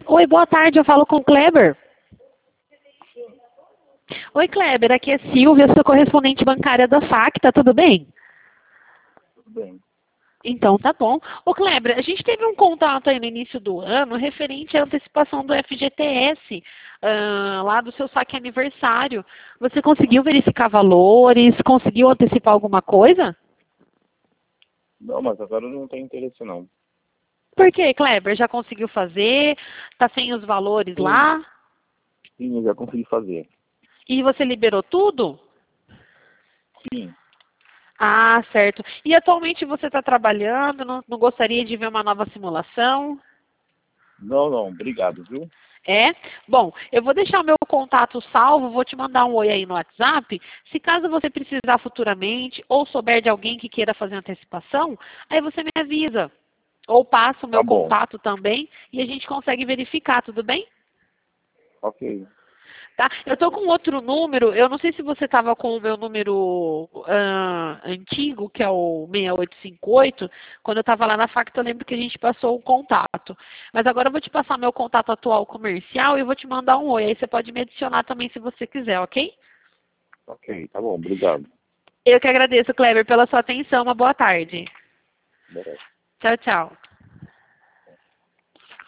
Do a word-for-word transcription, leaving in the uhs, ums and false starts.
Oi, boa tarde, eu falo com o Kleber. Oi, Kleber, aqui é Silvia, sou correspondente bancária da FAC, tá tudo bem? Tudo bem. Então, tá bom. Ô, Kleber, a gente teve um contato aí no início do ano referente à antecipação do F G T S, ah, lá do seu saque aniversário. Você conseguiu verificar valores? Conseguiu antecipar alguma coisa? Não, mas agora não tem interesse não. Por quê, Kleber? Já conseguiu fazer? Tá sem os valores Sim, lá? sim, eu já consegui fazer. E você liberou tudo? Sim. Ah, certo. E atualmente você está trabalhando? Não, não gostaria de ver uma nova simulação? Não, não, obrigado, viu? É? Bom, eu vou deixar o meu contato salvo, vou te mandar um oi aí no WhatsApp. Se caso você precisar futuramente ou souber de alguém que queira fazer antecipação, aí você me avisa. Ou passa o Tá meu bom. contato também e a gente consegue verificar, tudo bem? Ok. Tá? Eu estou com outro número, eu não sei se você estava com o meu número ah, antigo, que é o seis oito cinco oito. Quando eu estava lá na FACTA, eu lembro que a gente passou o contato. Mas agora eu vou te passar meu contato atual comercial e eu vou te mandar um oi. Aí você pode me adicionar também se você quiser, ok? Ok, tá bom, obrigado. Eu que agradeço, Kleber, pela sua atenção. Uma boa tarde. Beleza. Tchau, tchau.